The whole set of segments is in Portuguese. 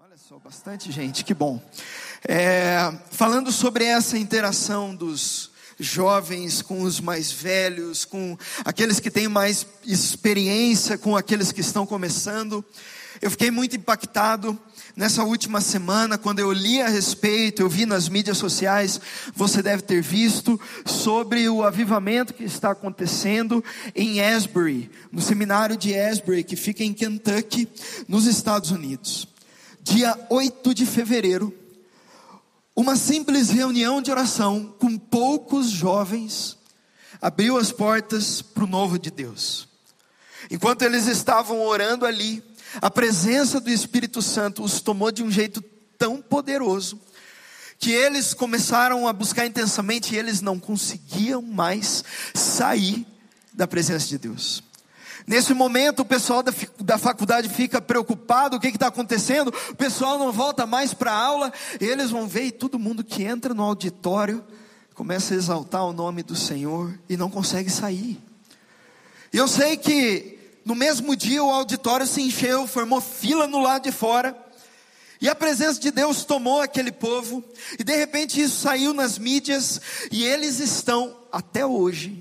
Olha só, bastante gente, que bom. Falando sobre essa interação dos jovens com os mais velhos, com aqueles que têm mais experiência, com aqueles que estão começando, eu fiquei muito impactado nessa última semana, quando eu li a respeito, eu vi nas mídias sociais, você deve ter visto, sobre o avivamento que está acontecendo em Asbury, no seminário de Asbury, que fica em Kentucky, nos Estados Unidos. Dia 8 de fevereiro, uma simples reunião de oração, com poucos jovens, abriu as portas para o novo de Deus. Enquanto eles estavam orando ali, a presença do Espírito Santo os tomou de um jeito tão poderoso, que eles começaram a buscar intensamente, e eles não conseguiam mais sair da presença de Deus. Nesse momento o pessoal da faculdade fica preocupado, o que está acontecendo? O pessoal não volta mais para a aula, e eles vão ver, e todo mundo que entra no auditório, começa a exaltar o nome do Senhor, e não consegue sair. E eu sei que no mesmo dia o auditório se encheu, formou fila no lado de fora, e a presença de Deus tomou aquele povo, e de repente isso saiu nas mídias, e eles estão até hoje,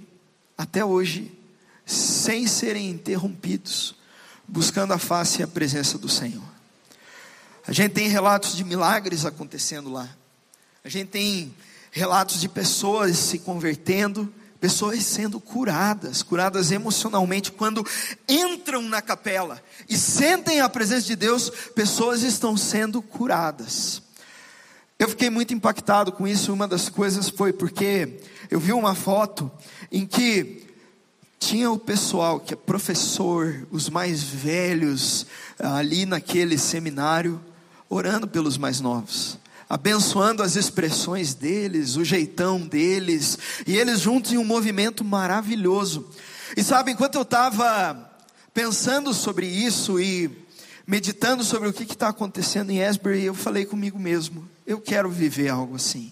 sem serem interrompidos, buscando a face e a presença do Senhor. A gente tem relatos de milagres acontecendo lá, a gente tem relatos de pessoas se convertendo, pessoas sendo curadas emocionalmente, quando entram na capela e sentem a presença de Deus, pessoas estão sendo curadas. Eu fiquei muito impactado com isso. Uma das coisas foi porque eu vi uma foto em que tinha o pessoal que é professor, os mais velhos, ali naquele seminário, orando pelos mais novos, abençoando as expressões deles, o jeitão deles, e eles juntos em um movimento maravilhoso. E sabe, enquanto eu estava pensando sobre isso e meditando sobre o que está acontecendo em Asbury, eu falei comigo mesmo: eu quero viver algo assim.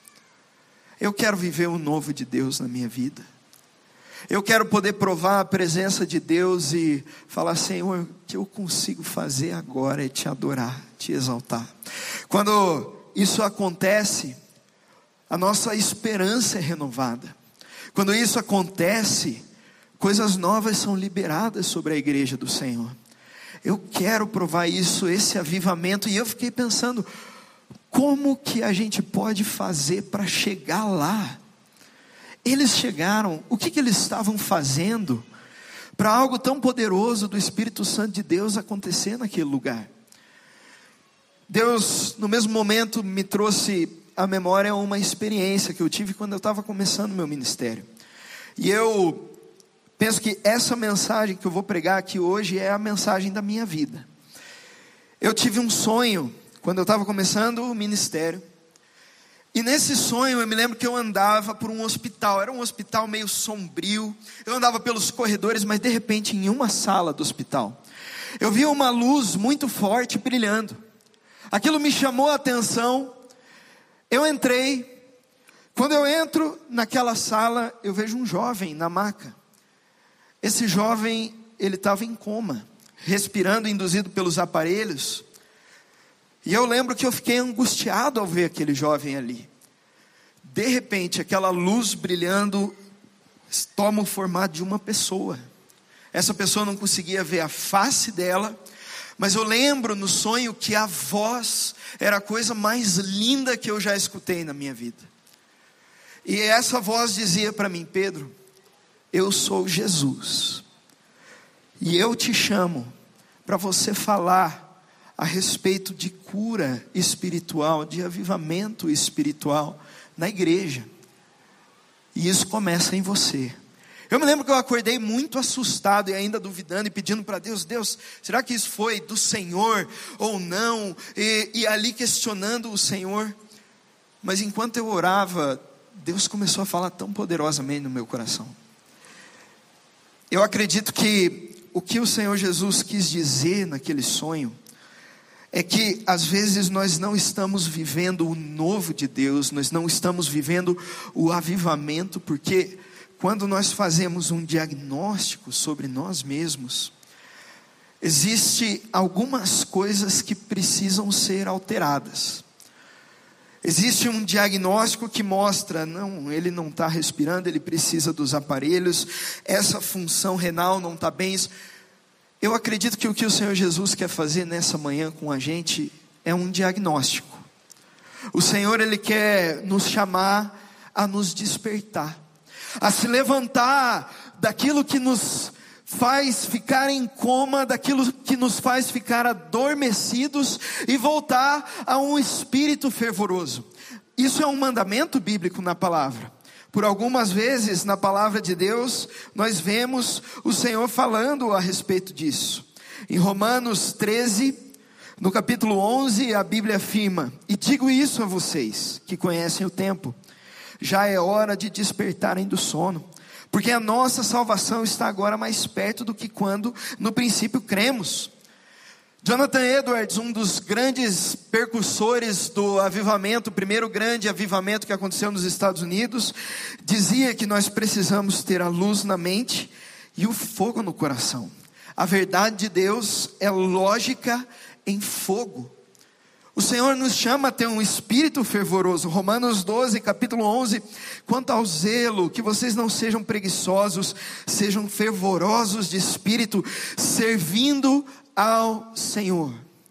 Eu quero viver o novo de Deus na minha vida. Eu quero poder provar a presença de Deus e falar: Senhor, o que eu consigo fazer agora é te adorar, te exaltar. Quando isso acontece, a nossa esperança é renovada. Quando isso acontece, coisas novas são liberadas sobre a igreja do Senhor. Eu quero provar isso, esse avivamento, e eu fiquei pensando, como que a gente pode fazer para chegar lá? Eles chegaram, o que eles estavam fazendo para algo tão poderoso do Espírito Santo de Deus acontecer naquele lugar? Deus, no mesmo momento, me trouxe à memória uma experiência que eu tive quando eu estava começando meu ministério. E eu penso que essa mensagem que eu vou pregar aqui hoje é a mensagem da minha vida. Eu tive um sonho quando eu estava começando o ministério. E nesse sonho eu me lembro que eu andava por um hospital, era um hospital meio sombrio, eu andava pelos corredores, mas de repente em uma sala do hospital, eu vi uma luz muito forte brilhando, aquilo me chamou a atenção, eu entrei, quando eu entro naquela sala, eu vejo um jovem na maca, esse jovem, ele estava em coma, respirando, induzido pelos aparelhos. E eu lembro que eu fiquei angustiado ao ver aquele jovem ali. De repente, aquela luz brilhando toma o formato de uma pessoa. Essa pessoa não conseguia ver a face dela, mas eu lembro no sonho que a voz era a coisa mais linda que eu já escutei na minha vida. E essa voz dizia para mim: Pedro, eu sou Jesus, e eu te chamo para você falar a respeito de cura espiritual, de avivamento espiritual na igreja. E isso começa em você. Eu me lembro que eu acordei muito assustado e ainda duvidando e pedindo para Deus: Deus, será que isso foi do Senhor ou não? E ali questionando o Senhor. Mas enquanto eu orava, Deus começou a falar tão poderosamente no meu coração. Eu acredito que o que o Senhor Jesus quis dizer naquele sonho é que às vezes nós não estamos vivendo o novo de Deus, nós não estamos vivendo o avivamento, porque quando nós fazemos um diagnóstico sobre nós mesmos, Existem algumas coisas que precisam ser alteradas. Existe um diagnóstico que mostra, não, ele não está respirando, ele precisa dos aparelhos, essa função renal não está bem. Eu acredito que o que o Senhor Jesus quer fazer nessa manhã com a gente é um diagnóstico. O Senhor, Ele quer nos chamar a nos despertar, a se levantar daquilo que nos faz ficar em coma, daquilo que nos faz ficar adormecidos e voltar a um espírito fervoroso. Isso é um mandamento bíblico na palavra. Por algumas vezes na palavra de Deus, nós vemos o Senhor falando a respeito disso. Em Romanos 13, no capítulo 11, a Bíblia afirma: e digo isso a vocês que conhecem o tempo, já é hora de despertarem do sono, porque a nossa salvação está agora mais perto do que quando no princípio cremos. Jonathan Edwards, um dos grandes percursores do avivamento, o primeiro grande avivamento que aconteceu nos Estados Unidos, dizia que nós precisamos ter a luz na mente e o fogo no coração. A verdade de Deus é lógica em fogo. O Senhor nos chama a ter um espírito fervoroso. Romanos 12, capítulo 11, quanto ao zelo, que vocês não sejam preguiçosos, sejam fervorosos de espírito, servindo ao Senhor.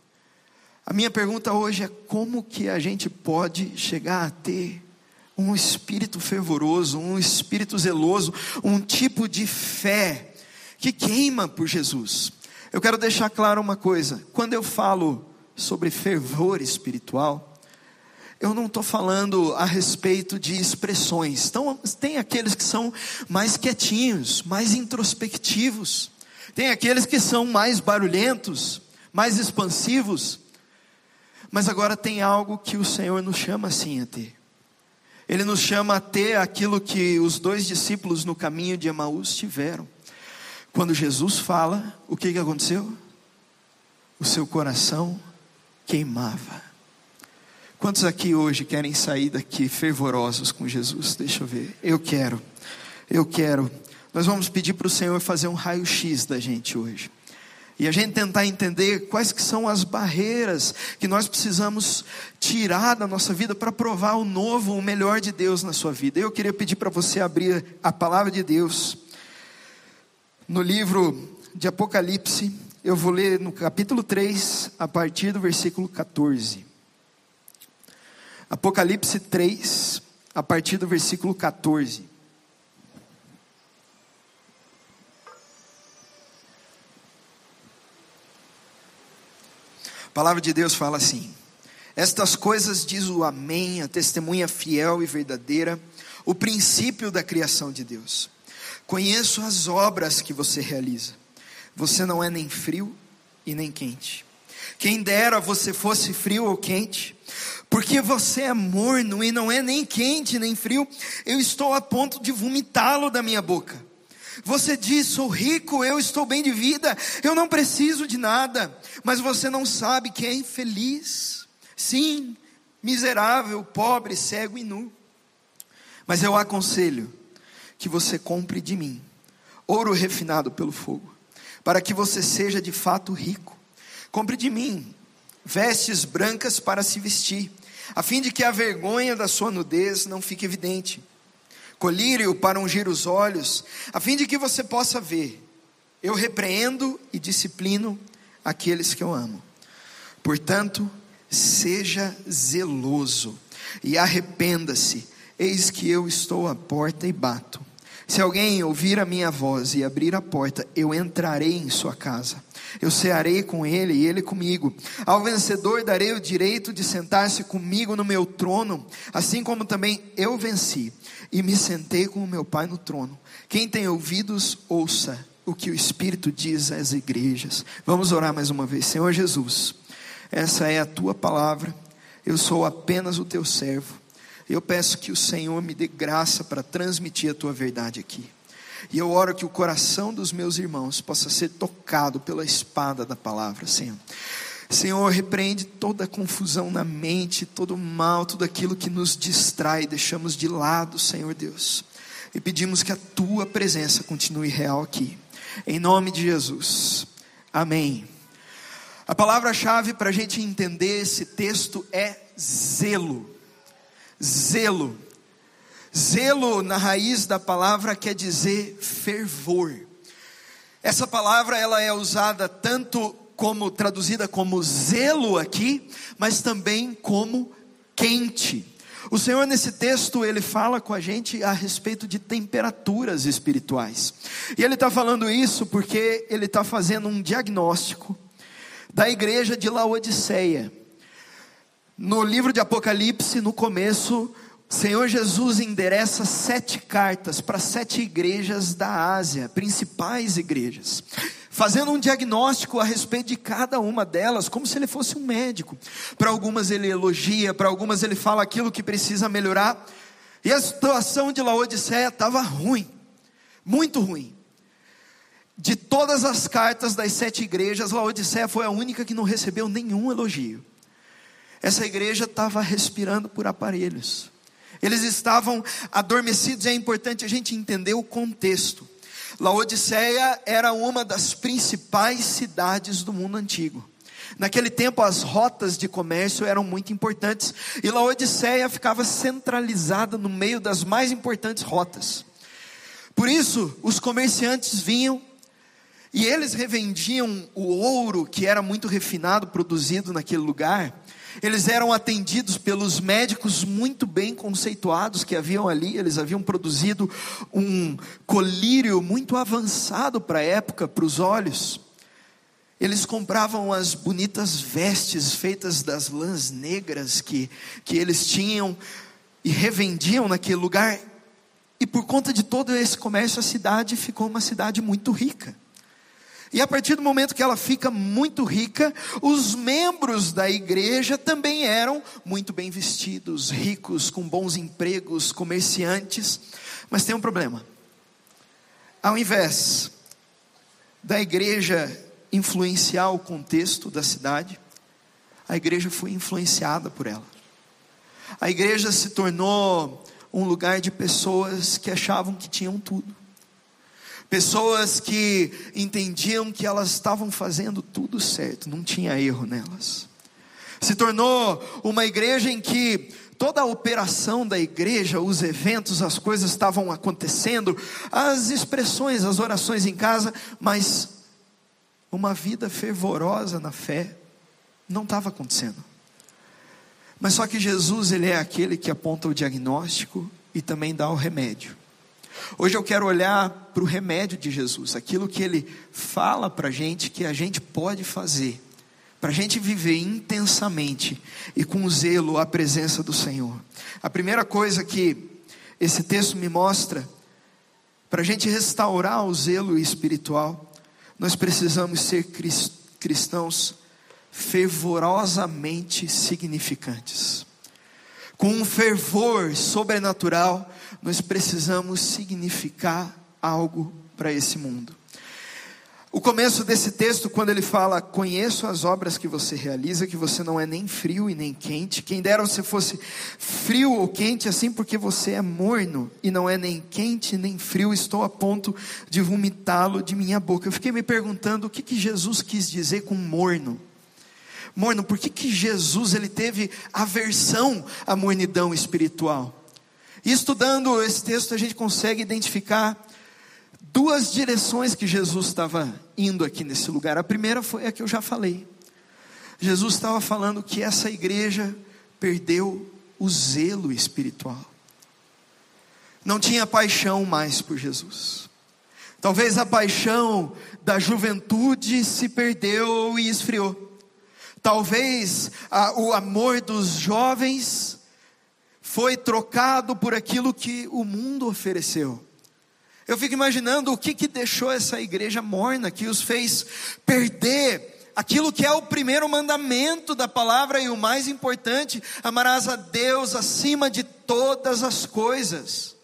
A minha pergunta hoje é: como que a gente pode chegar a ter um espírito fervoroso, um espírito zeloso, um tipo de fé que queima por Jesus? Eu quero deixar claro uma coisa: quando eu falo sobre fervor espiritual, eu não estou falando a respeito de expressões. Então, tem aqueles que são mais quietinhos, mais introspectivos, tem aqueles que são mais barulhentos, mais expansivos, mas agora tem algo que o Senhor nos chama assim a ter. Ele nos chama a ter aquilo que os 2 discípulos no caminho de Emaús tiveram. Quando Jesus fala, o que aconteceu? O seu coração queimava. Quantos aqui hoje querem sair daqui fervorosos com Jesus? Deixa eu ver. Eu quero. Nós vamos pedir para o Senhor fazer um raio-x da gente hoje, e a gente tentar entender quais que são as barreiras que nós precisamos tirar da nossa vida para provar o novo, o melhor de Deus na sua vida. Eu queria pedir para você abrir a palavra de Deus no livro de Apocalipse. Eu vou ler no capítulo 3, a partir do versículo 14. Apocalipse 3, a partir do versículo 14. A palavra de Deus fala assim: estas coisas diz o Amém, a testemunha fiel e verdadeira, o princípio da criação de Deus. Conheço as obras que você realiza. Você não é nem frio e nem quente. Quem dera você fosse frio ou quente, porque você é morno e não é nem quente nem frio. Eu estou a ponto de vomitá-lo da minha boca. Você diz: sou rico, eu estou bem de vida, eu não preciso de nada. Mas você não sabe que é infeliz, sim, miserável, pobre, cego e nu. Mas eu aconselho que você compre de mim ouro refinado pelo fogo, para que você seja de fato rico. Compre de mim vestes brancas para se vestir, a fim de que a vergonha da sua nudez não fique evidente. Colírio para ungir os olhos, a fim de que você possa ver. Eu repreendo e disciplino aqueles que eu amo. Portanto, seja zeloso e arrependa-se. Eis que eu estou à porta e bato. Se alguém ouvir a minha voz e abrir a porta, eu entrarei em sua casa. Eu cearei com ele e ele comigo. Ao vencedor darei o direito de sentar-se comigo no meu trono, assim como também eu venci e me sentei com o meu Pai no trono. Quem tem ouvidos, ouça o que o Espírito diz às igrejas. Vamos orar mais uma vez. Senhor Jesus, essa é a tua palavra, eu sou apenas o teu servo. Eu peço que o Senhor me dê graça para transmitir a tua verdade aqui. E eu oro que o coração dos meus irmãos possa ser tocado pela espada da palavra, Senhor. Senhor, repreende toda a confusão na mente, todo o mal, tudo aquilo que nos distrai, deixamos de lado, Senhor Deus. E pedimos que a tua presença continue real aqui. Em nome de Jesus. Amém. A palavra-chave para a gente entender esse texto é zelo. Zelo. Zelo, na raiz da palavra, quer dizer fervor. Essa palavra ela é usada tanto como traduzida como zelo aqui, mas também como quente. O Senhor nesse texto, Ele fala com a gente a respeito de temperaturas espirituais. E Ele está falando isso porque Ele está fazendo um diagnóstico da igreja de Laodiceia. No livro de Apocalipse, no começo, o Senhor Jesus endereça 7 cartas para 7 igrejas da Ásia, principais igrejas, fazendo um diagnóstico a respeito de cada uma delas, como se ele fosse um médico. Para algumas ele elogia, para algumas ele fala aquilo que precisa melhorar. E a situação de Laodiceia estava ruim, muito ruim. De todas as cartas das 7 igrejas, Laodiceia foi a única que não recebeu nenhum elogio. Essa igreja estava respirando por aparelhos. Eles estavam adormecidos. É importante a gente entender o contexto. Laodiceia era uma das principais cidades do mundo antigo. Naquele tempo as rotas de comércio eram muito importantes, e Laodiceia ficava centralizada no meio das mais importantes rotas. Por isso os comerciantes vinham e eles revendiam o ouro que era muito refinado, produzido naquele lugar. Eles eram atendidos pelos médicos muito bem conceituados que haviam ali. Eles haviam produzido um colírio muito avançado para a época, para os olhos. Eles compravam as bonitas vestes feitas das lãs negras que eles tinham e revendiam naquele lugar. E por conta de todo esse comércio, a cidade ficou uma cidade muito rica. E a partir do momento que ela fica muito rica, os membros da igreja também eram muito bem vestidos, ricos, com bons empregos, comerciantes. Mas tem um problema. Ao invés da igreja influenciar o contexto da cidade, a igreja foi influenciada por ela. A igreja se tornou um lugar de pessoas que achavam que tinham tudo. Pessoas que entendiam que elas estavam fazendo tudo certo, não tinha erro nelas. Se tornou uma igreja em que toda a operação da igreja, os eventos, as coisas estavam acontecendo, as expressões, as orações em casa, mas uma vida fervorosa na fé não estava acontecendo. Mas só que Jesus, Ele é aquele que aponta o diagnóstico e também dá o remédio. Hoje eu quero olhar para o remédio de Jesus, aquilo que Ele fala para a gente, que a gente pode fazer, para a gente viver intensamente e com zelo a presença do Senhor. A primeira coisa que esse texto me mostra, para a gente restaurar o zelo espiritual, nós precisamos ser cristãos fervorosamente significantes. Com um fervor sobrenatural, nós precisamos significar algo para esse mundo. O começo desse texto, quando ele fala: conheço as obras que você realiza, que você não é nem frio e nem quente. Quem dera você fosse frio ou quente, assim, porque você é morno e não é nem quente nem frio. Estou a ponto de vomitá-lo de minha boca. Eu fiquei me perguntando o que Jesus quis dizer com morno. Morno, por que Jesus ele teve aversão à mornidão espiritual? E estudando esse texto, a gente consegue identificar 2 direções que Jesus estava indo aqui nesse lugar. A primeira foi a que eu já falei. Jesus estava falando que essa igreja perdeu o zelo espiritual. Não tinha paixão mais por Jesus. Talvez a paixão da juventude se perdeu e esfriou. Talvez o amor dos jovens foi trocado por aquilo que o mundo ofereceu. Eu fico imaginando o que deixou essa igreja morna, que os fez perder aquilo que é o primeiro mandamento da palavra e o mais importante: amarás a Deus acima de todas as coisas.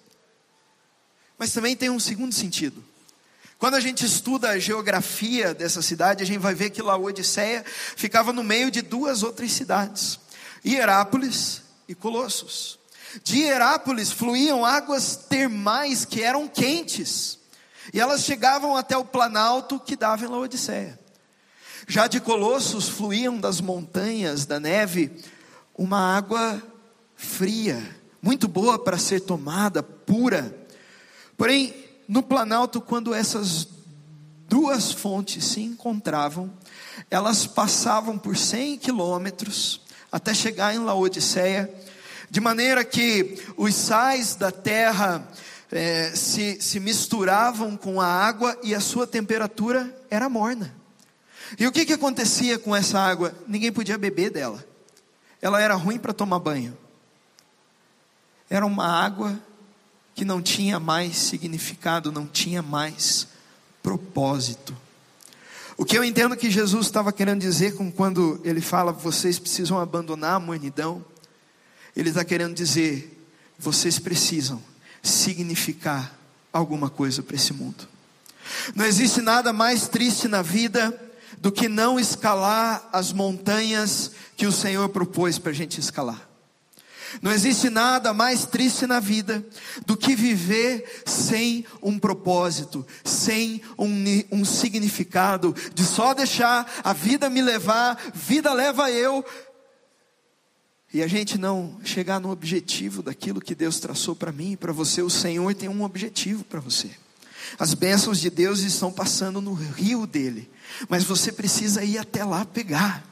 Mas também tem um segundo sentido. Quando a gente estuda a geografia dessa cidade, a gente vai ver que Laodiceia ficava no meio de 2 outras cidades, Hierápolis e Colossos. De Hierápolis fluíam águas termais que eram quentes, e elas chegavam até o planalto que dava em Laodiceia. Já de Colossos fluíam das montanhas da neve uma água fria, muito boa para ser tomada, pura. Porém, no Planalto, quando essas duas fontes se encontravam, elas passavam por 100 quilômetros até chegar em Laodiceia, de maneira que os sais da terra se misturavam com a água e a sua temperatura era morna. E o que acontecia com essa água? Ninguém podia beber dela. Ela era ruim para tomar banho. Era uma água que não tinha mais significado, não tinha mais propósito. O que eu entendo que Jesus estava querendo dizer quando ele fala, vocês precisam abandonar a mornidão, ele está querendo dizer, vocês precisam significar alguma coisa para esse mundo. Não existe nada mais triste na vida do que não escalar as montanhas que o Senhor propôs para a gente escalar. Não existe nada mais triste na vida do que viver sem um propósito, sem um significado, de só deixar a vida me levar, vida leva eu, e a gente não chegar no objetivo daquilo que Deus traçou para mim e para você. O Senhor tem um objetivo para você. As bênçãos de Deus estão passando no rio dele, mas você precisa ir até lá pegar.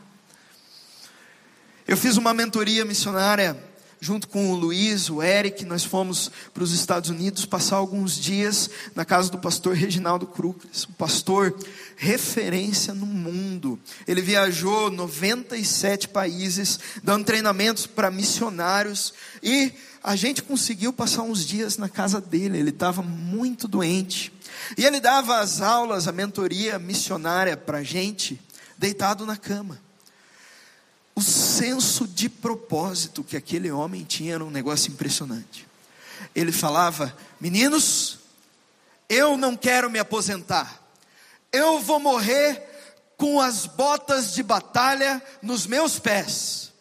Eu fiz uma mentoria missionária junto com o Luiz, o Eric. Nós fomos para os Estados Unidos passar alguns dias na casa do pastor Reginaldo Krukles, um pastor referência no mundo. Ele viajou 97 países, dando treinamentos para missionários, e a gente conseguiu passar uns dias na casa dele. Ele estava muito doente, e ele dava as aulas, a mentoria missionária para a gente, deitado na cama. O senso de propósito que aquele homem tinha era um negócio impressionante. Ele falava, meninos, eu não quero me aposentar, eu vou morrer com as botas de batalha nos meus pés.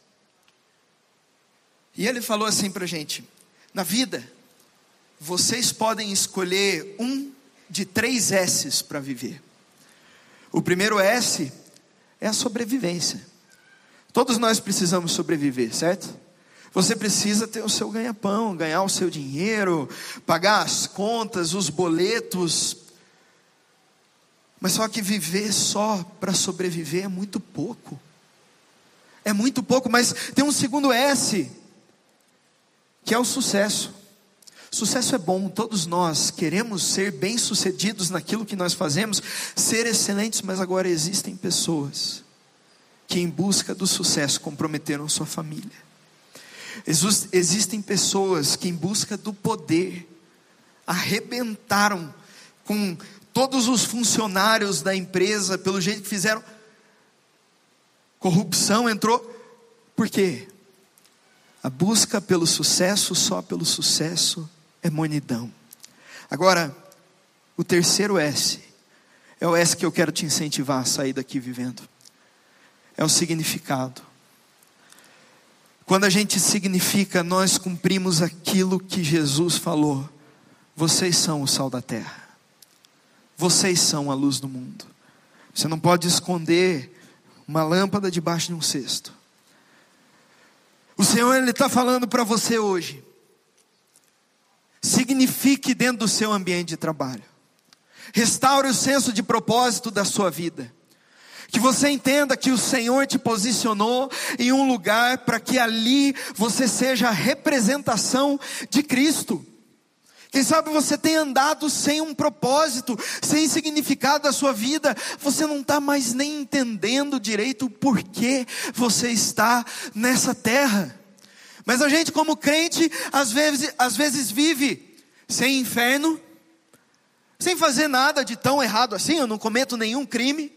E ele falou assim para a gente, na vida, vocês podem escolher um de 3 S's para viver. O primeiro S é a sobrevivência. Todos nós precisamos sobreviver, certo? Você precisa ter o seu ganha-pão, ganhar o seu dinheiro, pagar as contas, os boletos. Mas só que viver só para sobreviver é muito pouco. É muito pouco, mas tem um segundo S, que é o sucesso. Sucesso é bom, todos nós queremos ser bem-sucedidos naquilo que nós fazemos, ser excelentes, mas agora existem pessoas que em busca do sucesso comprometeram sua família. Existem pessoas que em busca do poder arrebentaram com todos os funcionários da empresa, pelo jeito que fizeram. Corrupção entrou. Por quê? A busca pelo sucesso, só pelo sucesso, é mornidão. Agora, o terceiro S, é o S que eu quero te incentivar a sair daqui vivendo. É o significado. Quando a gente significa, nós cumprimos aquilo que Jesus falou. Vocês são o sal da terra. Vocês são a luz do mundo. Você não pode esconder uma lâmpada debaixo de um cesto. O Senhor, Ele está falando para você hoje. Signifique dentro do seu ambiente de trabalho. Restaure o senso de propósito da sua vida. Que você entenda que o Senhor te posicionou em um lugar para que ali você seja a representação de Cristo. Quem sabe você tem andado sem um propósito, sem significado da sua vida. Você não está mais nem entendendo direito o porquê você está nessa terra. Mas a gente, como crente, às vezes vive sem inferno, sem fazer nada de tão errado assim. Eu não cometo nenhum crime,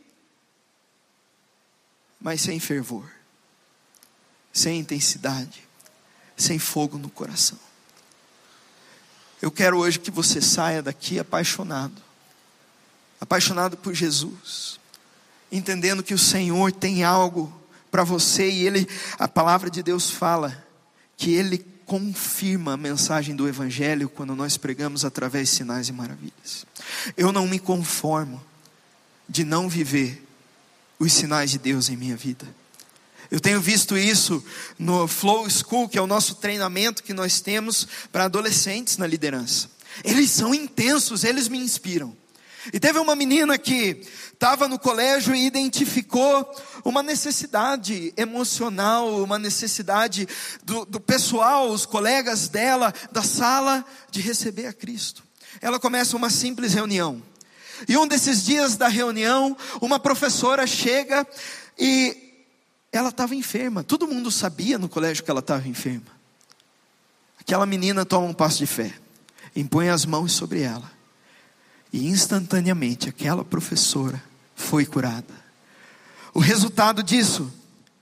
mas sem fervor, sem intensidade, sem fogo no coração. Eu quero hoje que você saia daqui apaixonado por Jesus, entendendo que o Senhor tem algo para você, e a palavra de Deus fala que Ele confirma a mensagem do Evangelho quando nós pregamos através de sinais e maravilhas. Eu não me conformo de não viver os sinais de Deus em minha vida. Eu tenho visto isso no Flow School, que é o nosso treinamento que nós temos para adolescentes na liderança. Eles são intensos, eles me inspiram. E teve uma menina que estava no colégio e identificou uma necessidade emocional, uma necessidade do pessoal, os colegas dela, da sala, de receber a Cristo. Ela começa uma simples reunião. E um desses dias da reunião, uma professora chega e ela estava enferma. Todo mundo sabia no colégio que ela estava enferma. Aquela menina toma um passo de fé, impõe as mãos sobre ela. E instantaneamente aquela professora foi curada. O resultado disso,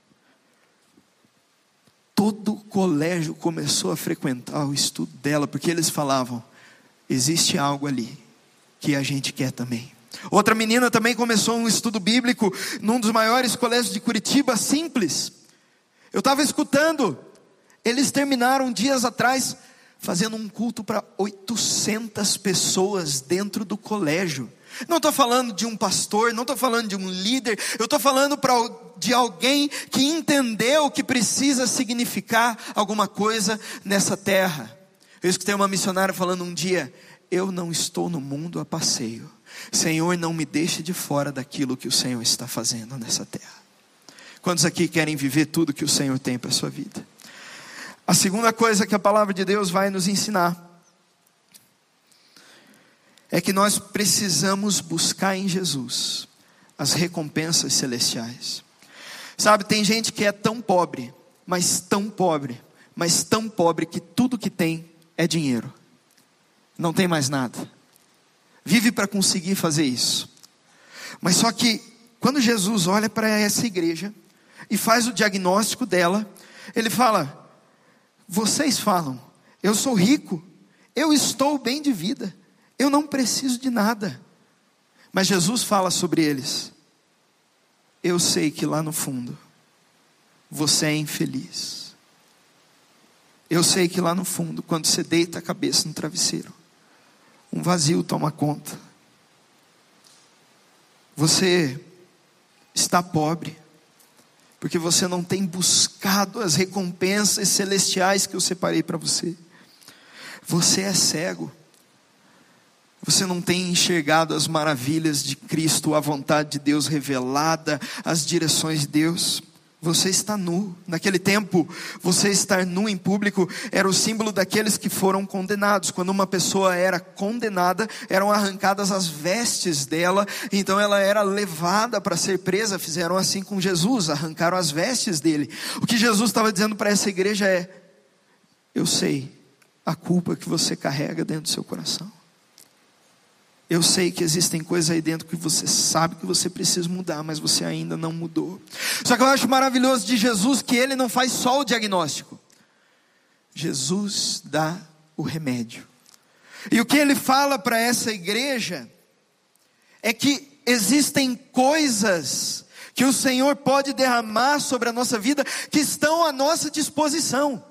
todo o colégio começou a frequentar o estudo dela, porque eles falavam, existe algo ali que a gente quer também. Outra menina também começou um estudo bíblico num dos maiores colégios de Curitiba, simples. Eu estava escutando, eles terminaram dias atrás fazendo um culto para 800 pessoas dentro do colégio. Não estou falando de um pastor, não estou falando de um líder, eu estou falando de alguém que entendeu que precisa significar alguma coisa nessa terra. Eu escutei uma missionária falando um dia, eu não estou no mundo a passeio. Senhor, não me deixe de fora daquilo que o Senhor está fazendo nessa terra. Quantos aqui querem viver tudo que o Senhor tem para a sua vida? A segunda coisa que a palavra de Deus vai nos ensinar é que nós precisamos buscar em Jesus as recompensas celestiais. Sabe, tem gente que é tão pobre, mas tão pobre, que tudo que tem é dinheiro. Não tem mais nada. Vive para conseguir fazer isso. Mas só que quando Jesus olha para essa igreja e faz o diagnóstico dela, ele fala: vocês falam, eu sou rico, eu estou bem de vida, eu não preciso de nada. Mas Jesus fala sobre eles: eu sei que lá no fundo você é infeliz. Eu sei que lá no fundo, quando você deita a cabeça no travesseiro, um vazio toma conta. Você está pobre porque você não tem buscado as recompensas celestiais que eu separei para você. Você é cego. Você não tem enxergado as maravilhas de Cristo, a vontade de Deus revelada, as direções de Deus. Você está nu. Naquele tempo, você estar nu em público era o símbolo daqueles que foram condenados. Quando uma pessoa era condenada, eram arrancadas as vestes dela, então ela era levada para ser presa. Fizeram assim com Jesus, arrancaram as vestes dele. O que Jesus estava dizendo para essa igreja é: eu sei a culpa que você carrega dentro do seu coração. Eu sei que existem coisas aí dentro que você sabe que você precisa mudar, mas você ainda não mudou. Só que eu acho maravilhoso de Jesus que ele não faz só o diagnóstico. Jesus dá o remédio. E o que ele fala para essa igreja é que existem coisas que o Senhor pode derramar sobre a nossa vida que estão à nossa disposição.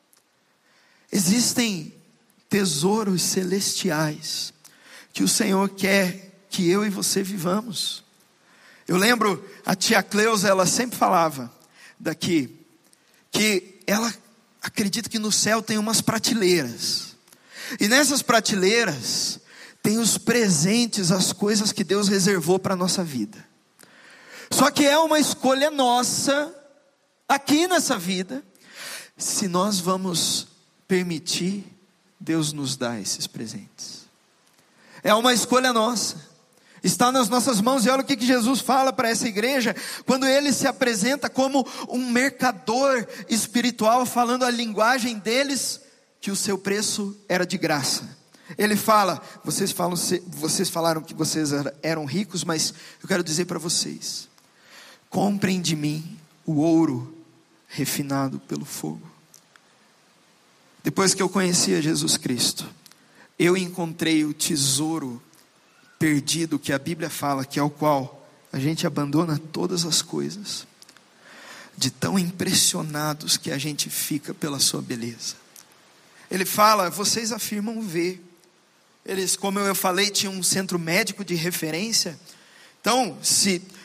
Existem tesouros celestiais que o Senhor quer que eu e você vivamos. Eu lembro, a tia Cleusa, ela sempre falava daqui, que ela acredita que no céu tem umas prateleiras, e nessas prateleiras tem os presentes, as coisas que Deus reservou para a nossa vida. Só que é uma escolha nossa, aqui nessa vida, se nós vamos permitir Deus nos dar esses presentes. É uma escolha nossa, está nas nossas mãos. E olha o que Jesus fala para essa igreja, quando ele se apresenta como um mercador espiritual, falando a linguagem deles, que o seu preço era de graça. Ele fala: vocês falaram que vocês eram ricos, mas eu quero dizer para vocês, comprem de mim o ouro refinado pelo fogo. Depois que eu conhecia Jesus Cristo, eu encontrei o tesouro perdido que a Bíblia fala, que é o qual a gente abandona todas as coisas, de tão impressionados que a gente fica pela sua beleza. Ele fala: vocês afirmam ver. Eles, como eu falei, tinham um centro médico de referência. Então, se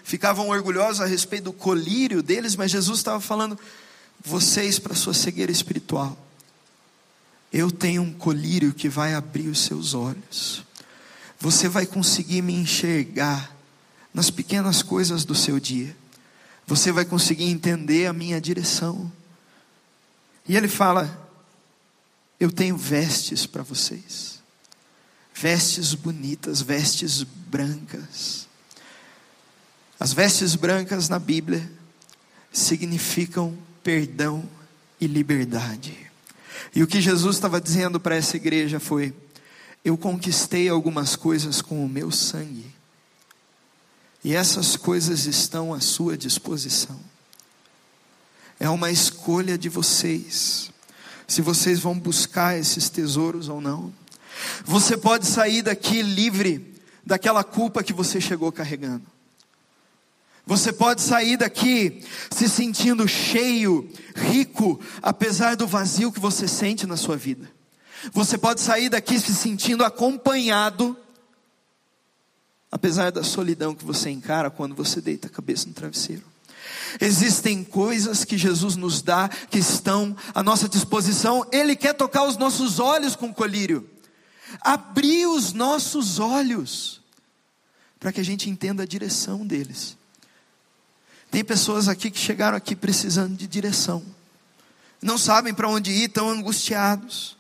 ficavam orgulhosos a respeito do colírio deles, mas Jesus estava falando: vocês, para sua cegueira espiritual, eu tenho um colírio que vai abrir os seus olhos. Você vai conseguir me enxergar nas pequenas coisas do seu dia. Você vai conseguir entender a minha direção. E ele fala: eu tenho vestes para vocês, vestes bonitas, vestes brancas. As vestes brancas na Bíblia significam perdão e liberdade. E o que Jesus estava dizendo para essa igreja foi: eu conquistei algumas coisas com o meu sangue, e essas coisas estão à sua disposição. É uma escolha de vocês, se vocês vão buscar esses tesouros ou não. Você pode sair daqui livre daquela culpa que você chegou carregando. Você pode sair daqui se sentindo cheio, rico, apesar do vazio que você sente na sua vida. Você pode sair daqui se sentindo acompanhado, apesar da solidão que você encara quando você deita a cabeça no travesseiro. Existem coisas que Jesus nos dá, que estão à nossa disposição. Ele quer tocar os nossos olhos com colírio, abrir os nossos olhos, para que a gente entenda a direção deles. Tem pessoas aqui que chegaram aqui precisando de direção, não sabem para onde ir, estão angustiados.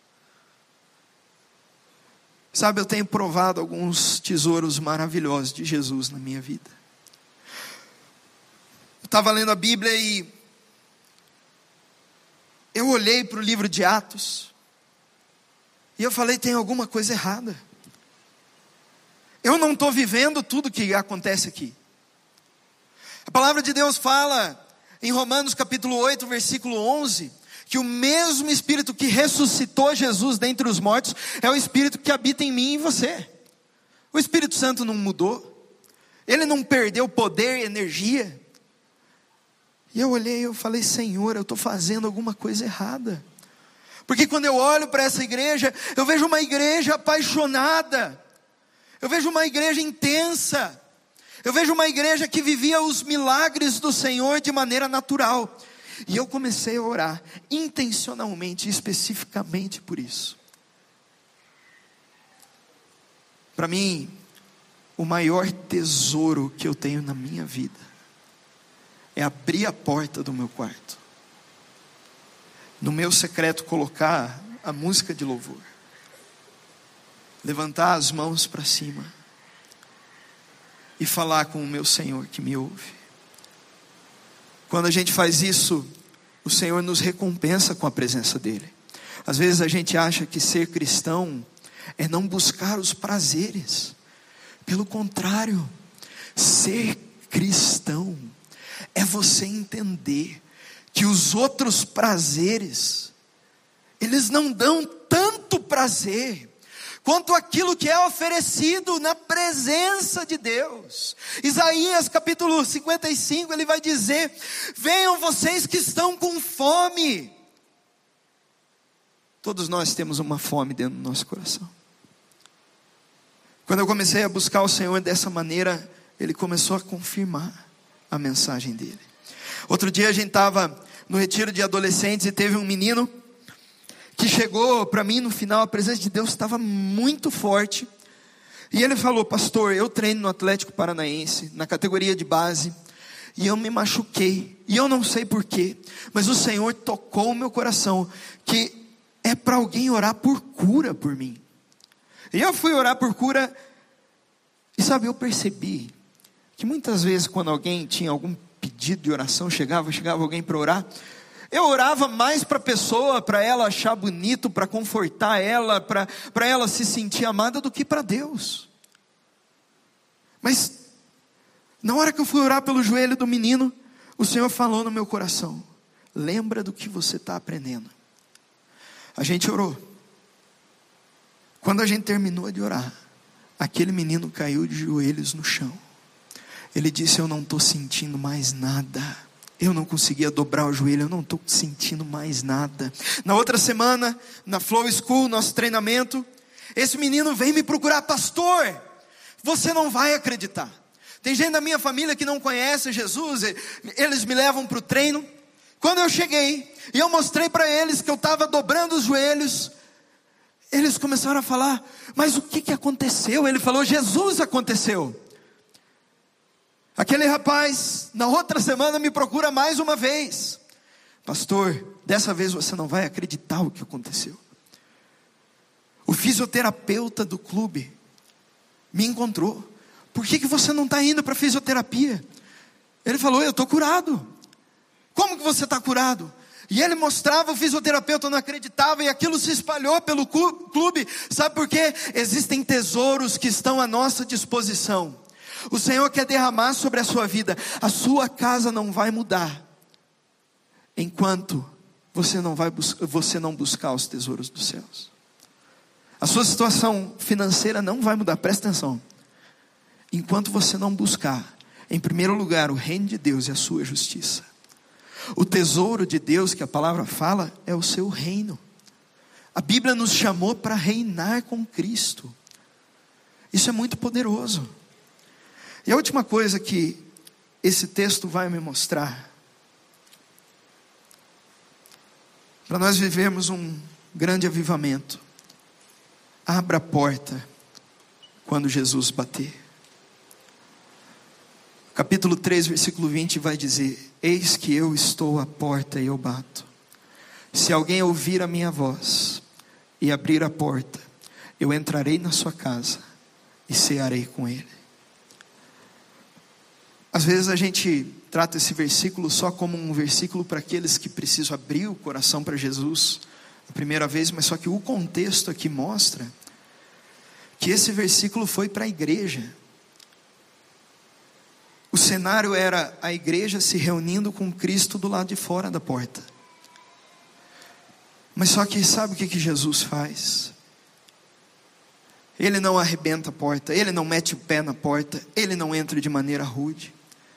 Sabe, eu tenho provado alguns tesouros maravilhosos de Jesus na minha vida. Eu estava lendo a Bíblia e eu olhei para o livro de Atos e eu falei: tem alguma coisa errada. Eu não estou vivendo tudo que acontece aqui. A palavra de Deus fala em Romanos capítulo 8, versículo 11, que o mesmo Espírito que ressuscitou Jesus dentre os mortos é o Espírito que habita em mim e em você. O Espírito Santo não mudou, ele não perdeu poder e energia. E eu olhei e eu falei: Senhor, eu estou fazendo alguma coisa errada. Porque quando eu olho para essa igreja, eu vejo uma igreja apaixonada, eu vejo uma igreja intensa, eu vejo uma igreja que vivia os milagres do Senhor de maneira natural. E eu comecei a orar intencionalmente, especificamente por isso. Para mim, o maior tesouro que eu tenho na minha vida é abrir a porta do meu quarto, no meu secreto colocar a música de louvor, levantar as mãos para cima e falar com o meu Senhor que me ouve. Quando a gente faz isso, o Senhor nos recompensa com a presença dEle. Às vezes a gente acha que ser cristão é não buscar os prazeres. Pelo contrário, ser cristão é você entender que os outros prazeres, eles não dão tanto prazer quanto aquilo que é oferecido na presença de Deus. Isaías capítulo 55, ele vai dizer: venham vocês que estão com fome. Todos nós temos uma fome dentro do nosso coração. Quando eu comecei a buscar o Senhor dessa maneira, Ele começou a confirmar a mensagem dEle. Outro dia a gente estava no retiro de adolescentes e teve um menino que chegou para mim no final. A presença de Deus estava muito forte. E ele falou: pastor, eu treino no Atlético Paranaense, na categoria de base, e eu me machuquei. E eu não sei porquê, mas o Senhor tocou o meu coração, que é para alguém orar por cura por mim. E eu fui orar por cura. E sabe, eu percebi que muitas vezes quando alguém tinha algum pedido de oração, chegava alguém para orar, eu orava mais para a pessoa, para ela achar bonito, para confortar ela, para ela se sentir amada, do que para Deus. Mas na hora que eu fui orar pelo joelho do menino, o Senhor falou no meu coração: lembra do que você está aprendendo. A gente orou. Quando a gente terminou de orar, aquele menino caiu de joelhos no chão. Ele disse: eu não estou sentindo mais nada. Eu não conseguia dobrar o joelho, eu não estou sentindo mais nada. Na outra semana, na Flow School, nosso treinamento, esse menino vem me procurar: pastor, você não vai acreditar. Tem gente da minha família que não conhece Jesus, eles me levam para o treino. Quando eu cheguei e eu mostrei para eles que eu estava dobrando os joelhos, eles começaram a falar: mas o que aconteceu? Ele falou: Jesus aconteceu. Aquele rapaz, na outra semana, me procura mais uma vez: pastor, dessa vez você não vai acreditar o que aconteceu. O fisioterapeuta do clube me encontrou. Por que você não está indo para a fisioterapia? Ele falou: eu estou curado. Como que você está curado? E ele mostrava, o fisioterapeuta não acreditava, e aquilo se espalhou pelo clube. Sabe por quê? Existem tesouros que estão à nossa disposição. O Senhor quer derramar sobre a sua vida. A sua casa não vai mudar enquanto você não buscar os tesouros dos céus. A sua situação financeira não vai mudar, presta atenção, enquanto você não buscar, em primeiro lugar, o reino de Deus e a sua justiça. O tesouro de Deus que a palavra fala é o seu reino. A Bíblia nos chamou para reinar com Cristo. Isso é muito poderoso. E a última coisa que esse texto vai me mostrar, para nós vivermos um grande avivamento: abra a porta quando Jesus bater. Capítulo 3, versículo 20 vai dizer: eis que eu estou à porta e eu bato. Se alguém ouvir a minha voz e abrir a porta, eu entrarei na sua casa e cearei com ele. Às vezes a gente trata esse versículo só como um versículo para aqueles que precisam abrir o coração para Jesus a primeira vez, mas só que o contexto aqui mostra que esse versículo foi para a igreja. O cenário era a igreja se reunindo com Cristo do lado de fora da porta. Mas só que sabe o que Jesus faz? Ele não arrebenta a porta, ele não mete o pé na porta, ele não entra de maneira rude.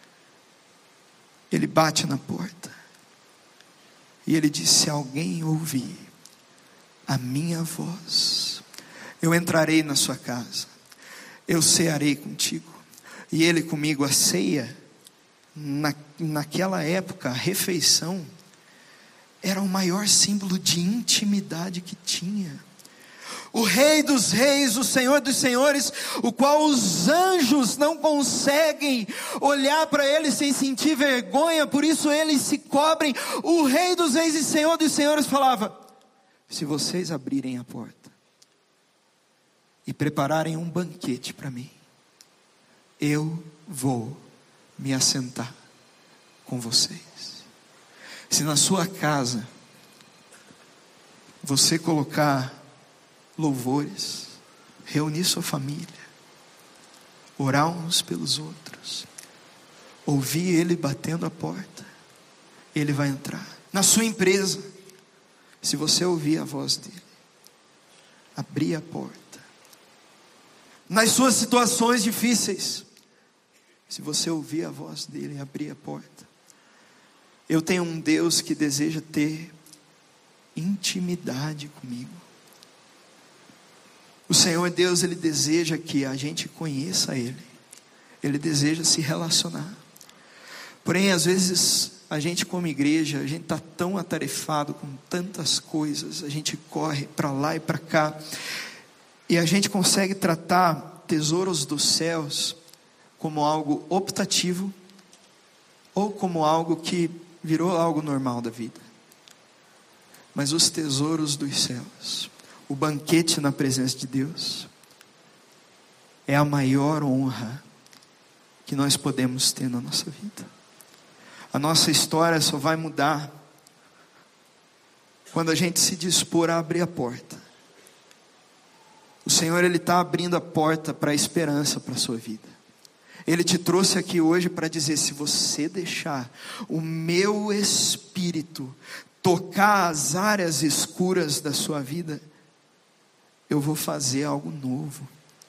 Ele bate na porta e ele diz: se alguém ouvir a minha voz, eu entrarei na sua casa, eu cearei contigo e ele comigo. A ceia, naquela época, a refeição era o maior símbolo de intimidade que tinha. O Rei dos Reis, o Senhor dos Senhores, o qual os anjos não conseguem olhar para ele sem sentir vergonha, por isso eles se cobrem. O Rei dos Reis e Senhor dos Senhores falava: se vocês abrirem a porta e prepararem um banquete para mim, eu vou me assentar com vocês. Se na sua casa você colocar louvores, reunir sua família, orar uns pelos outros, ouvir ele batendo a porta, ele vai entrar. Na sua empresa, se você ouvir a voz dele, abrir a porta. Nas suas situações difíceis, se você ouvir a voz dele e abrir a porta. Eu tenho um Deus que deseja ter intimidade comigo. O Senhor Deus, Ele deseja que a gente conheça Ele. Ele deseja se relacionar. Porém, às vezes, a gente como igreja, a gente está tão atarefado com tantas coisas, a gente corre para lá e para cá, e a gente consegue tratar tesouros dos céus como algo optativo, ou como algo que virou algo normal da vida. Mas os tesouros dos céus, o banquete na presença de Deus, é a maior honra que nós podemos ter na nossa vida. A nossa história só vai mudar quando a gente se dispor a abrir a porta. O Senhor, Ele está abrindo a porta para a esperança para a sua vida. Ele te trouxe aqui hoje para dizer: se você deixar o meu Espírito tocar as áreas escuras da sua vida, eu vou fazer algo novo.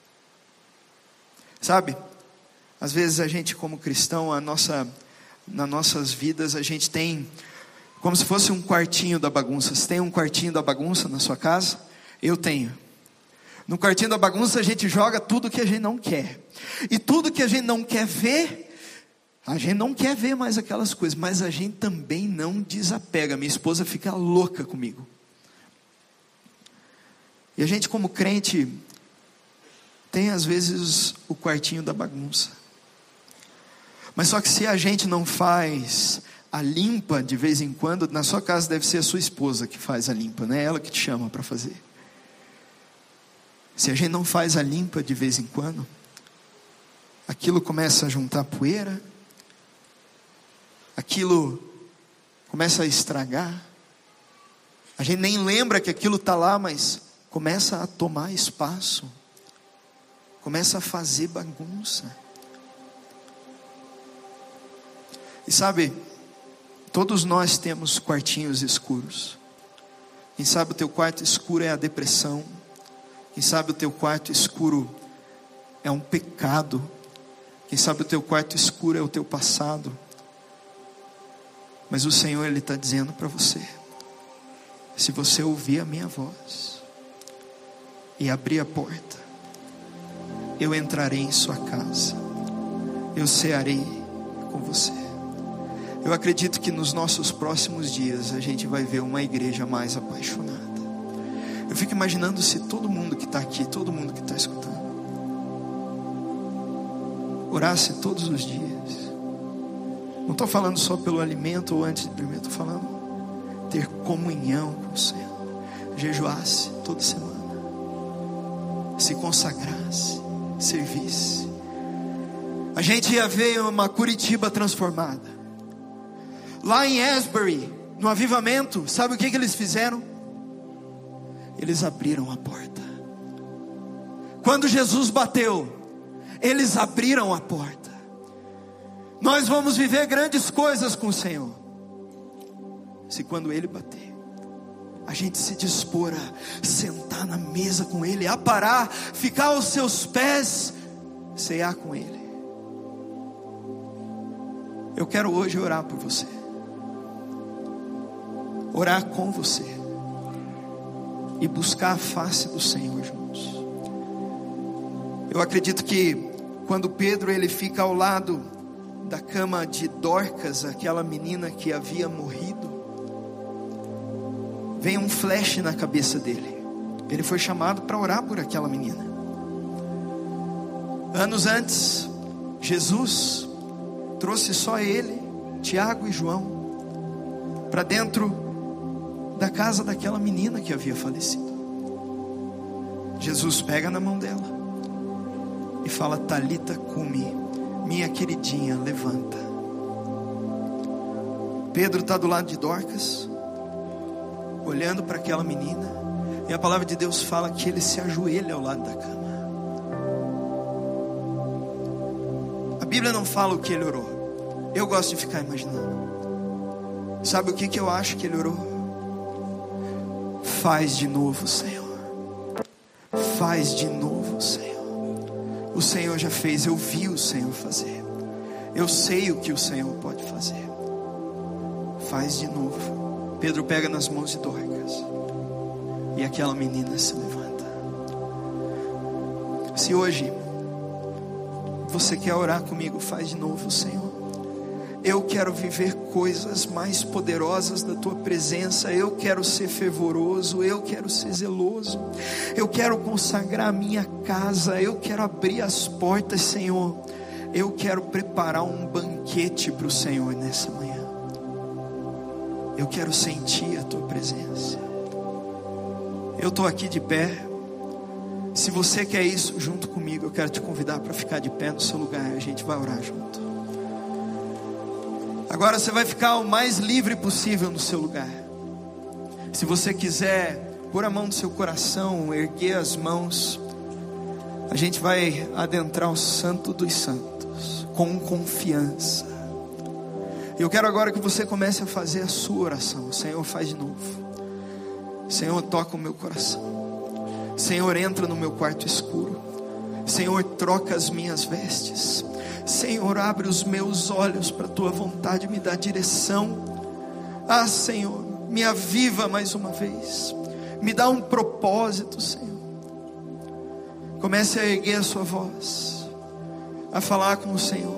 Sabe, às vezes a gente como cristão, nas nossas vidas, a gente tem como se fosse um quartinho da bagunça. Você tem um quartinho da bagunça na sua casa? Eu tenho. No quartinho da bagunça a gente joga tudo que a gente não quer. E tudo que a gente não quer ver, a gente não quer ver mais aquelas coisas. Mas a gente também não desapega. Minha esposa fica louca comigo. E a gente como crente tem às vezes o quartinho da bagunça. Mas só que se a gente não faz a limpa de vez em quando, na sua casa deve ser a sua esposa que faz a limpa, não é ela que te chama para fazer. Se a gente não faz a limpa de vez em quando, aquilo começa a juntar poeira, aquilo começa a estragar, a gente nem lembra que aquilo está lá, mas começa a tomar espaço, começa a fazer bagunça. E sabe, todos nós temos quartinhos escuros. Quem sabe o teu quarto escuro é a depressão. Quem sabe o teu quarto escuro é um pecado. Quem sabe o teu quarto escuro é o teu passado. Mas o Senhor, Ele está dizendo para você: se você ouvir a minha voz e abrir a porta, eu entrarei em sua casa, eu cearei com você. Eu acredito que nos nossos próximos dias a gente vai ver uma igreja mais apaixonada. Eu fico imaginando se todo mundo que está aqui, todo mundo que está escutando, orasse todos os dias. Não estou falando só pelo alimento ou antes de dormir, estou falando ter comunhão com o Senhor. Jejuasse toda semana, se consagrasse, servisse. A gente ia ver uma Curitiba transformada. Lá em Asbury, no avivamento, sabe o que eles fizeram? Eles abriram a porta. Quando Jesus bateu, eles abriram a porta. Nós vamos viver grandes coisas com o Senhor, se quando Ele bater, a gente se dispor a sentar na mesa com Ele, a parar, ficar aos seus pés, cear com Ele. Eu quero hoje orar por você, orar com você e buscar a face do Senhor juntos. Eu acredito que quando Pedro ele fica ao lado da cama de Dorcas, aquela menina que havia morrido, vem um flash na cabeça dele. Ele foi chamado para orar por aquela menina. Anos antes, Jesus trouxe só ele, Tiago e João, para dentro da casa daquela menina que havia falecido. Jesus pega na mão dela e fala: Talita cumi, minha queridinha, levanta. Pedro está do lado de Dorcas, olhando para aquela menina, e a palavra de Deus fala que ele se ajoelha ao lado da cama. A Bíblia não fala o que ele orou. Eu gosto de ficar imaginando. Sabe o que eu acho que ele orou? Faz de novo, Senhor. Faz de novo, Senhor. O Senhor já fez, eu vi o Senhor fazer. Eu sei o que o Senhor pode fazer. Faz de novo. Pedro pega nas mãos de Dorcas e aquela menina se levanta. Se hoje você quer orar comigo, faz de novo, Senhor. Eu quero viver coisas mais poderosas da tua presença. Eu quero ser fervoroso, eu quero ser zeloso, eu quero consagrar a minha casa, eu quero abrir as portas, Senhor. Eu quero preparar um banquete para o Senhor nessa manhã. Eu quero sentir a tua presença. Eu estou aqui de pé. Se você quer isso junto comigo, eu quero te convidar para ficar de pé no seu lugar. A gente vai orar junto. Agora você vai ficar o mais livre possível no seu lugar. Se você quiser pôr a mão no seu coração, erguer as mãos, a gente vai adentrar o Santo dos Santos com confiança. Eu quero agora que você comece a fazer a sua oração. Senhor, faz de novo. Senhor, toca o meu coração. Senhor, entra no meu quarto escuro. Senhor, troca as minhas vestes. Senhor, abre os meus olhos para a tua vontade, me dá direção. Ah, Senhor, me aviva mais uma vez, me dá um propósito, Senhor. Comece a erguer a sua voz, a falar com o Senhor.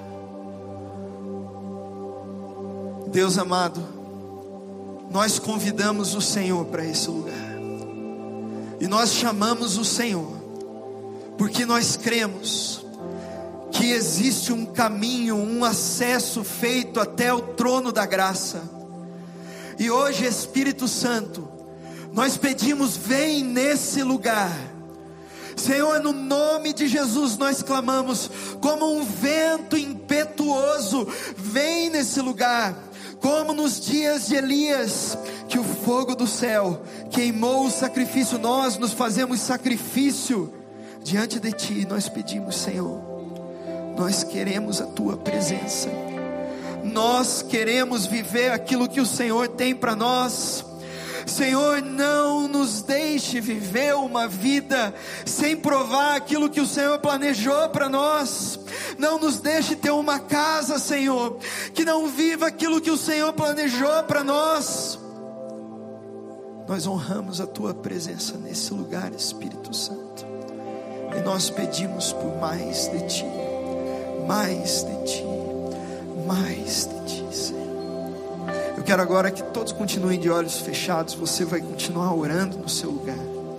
Deus amado, nós convidamos o Senhor para esse lugar, e nós chamamos o Senhor, porque nós cremos que existe um caminho, um acesso feito até o trono da graça. E hoje, Espírito Santo, nós pedimos, vem nesse lugar. Senhor, no nome de Jesus nós clamamos, como um vento impetuoso, vem nesse lugar, como nos dias de Elias, que o fogo do céu queimou o sacrifício. Nós nos fazemos sacrifício diante de Ti. Nós pedimos, Senhor, nós queremos a Tua presença, nós queremos viver aquilo que o Senhor tem para nós. Senhor, não nos deixe viver uma vida sem provar aquilo que o Senhor planejou para nós. Não nos deixe ter uma casa, Senhor, que não viva aquilo que o Senhor planejou para nós. Nós honramos a Tua presença nesse lugar, Espírito Santo, e nós pedimos por mais de Ti, mais de Ti, mais de Ti, Senhor. Eu quero agora que todos continuem de olhos fechados. Você vai continuar orando no seu lugar.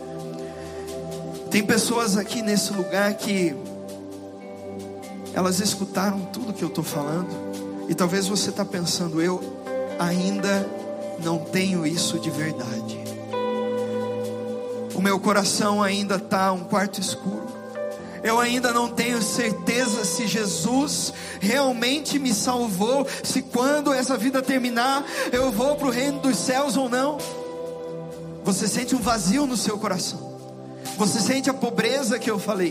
Tem pessoas aqui nesse lugar que elas escutaram tudo que eu estou falando, e talvez você está pensando, eu ainda não tenho isso de verdade. O meu coração ainda está um quarto escuro. Eu ainda não tenho certeza se Jesus realmente me salvou, se quando essa vida terminar eu vou para o reino dos céus ou não. Você sente um vazio no seu coração, você sente a pobreza que eu falei,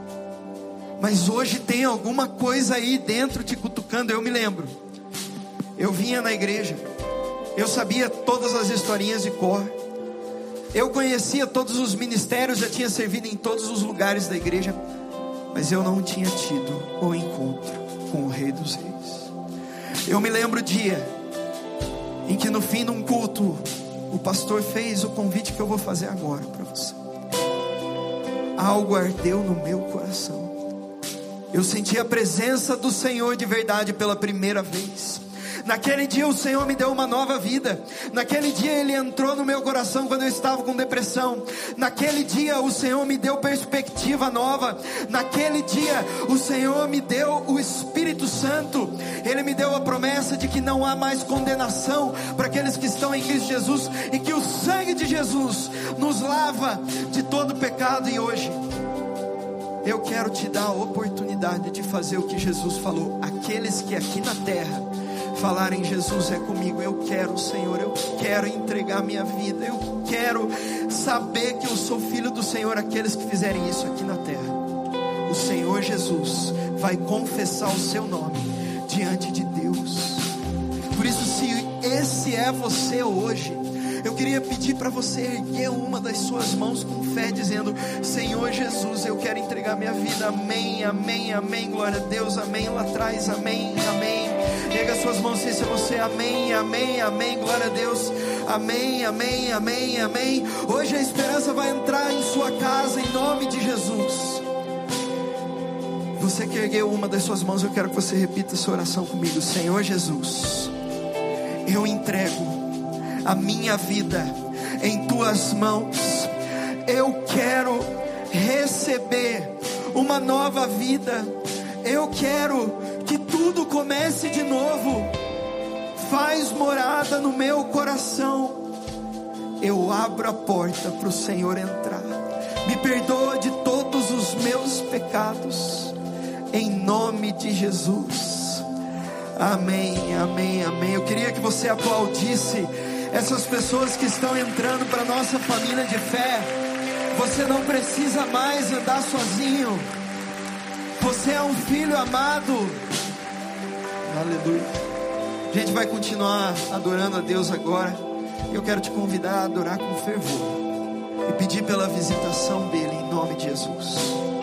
mas hoje tem alguma coisa aí dentro te cutucando. Eu me lembro, eu vinha na igreja, eu sabia todas as historinhas de cor, eu conhecia todos os ministérios, já tinha servido em todos os lugares da igreja, mas eu não tinha tido o encontro com o Rei dos Reis. Eu me lembro o dia em que no fim de um culto, o pastor fez o convite que eu vou fazer agora para você. Algo ardeu no meu coração. Eu senti a presença do Senhor de verdade pela primeira vez. Naquele dia o Senhor me deu uma nova vida. Naquele dia Ele entrou no meu coração quando eu estava com depressão. Naquele dia o Senhor me deu perspectiva nova. Naquele dia o Senhor me deu o Espírito Santo. Ele me deu a promessa de que não há mais condenação para aqueles que estão em Cristo Jesus, e que o sangue de Jesus nos lava de todo pecado. E hoje eu quero te dar a oportunidade de fazer o que Jesus falou. Aqueles que aqui na terra falarem, Jesus é comigo, eu quero, Senhor, eu quero entregar minha vida, eu quero saber que eu sou filho do Senhor. Aqueles que fizerem isso aqui na terra, o Senhor Jesus vai confessar o seu nome diante de Deus. Por isso, se esse é você hoje, eu queria pedir para você erguer uma das suas mãos com fé, dizendo, Senhor Jesus, eu quero entregar minha vida. Amém, amém, amém, glória a Deus, amém. Lá atrás, amém, amém. Erga suas mãos, se é você. Amém, amém, amém, glória a Deus. Amém, amém, amém, amém. Hoje a esperança vai entrar em sua casa, em nome de Jesus. Você que ergueu uma das suas mãos, eu quero que você repita essa oração comigo. Senhor Jesus, eu entrego a minha vida em tuas mãos. Eu quero receber uma nova vida. Eu quero que tudo comece de novo. Faz morada no meu coração. Eu abro a porta para o Senhor entrar. Me perdoa de todos os meus pecados, em nome de Jesus. Amém, amém, amém. Eu queria que você aplaudisse essas pessoas que estão entrando para a nossa família de fé. Você não precisa mais andar sozinho. Você é um filho amado. Aleluia. A gente vai continuar adorando a Deus agora. Eu quero te convidar a adorar com fervor e pedir pela visitação dele em nome de Jesus.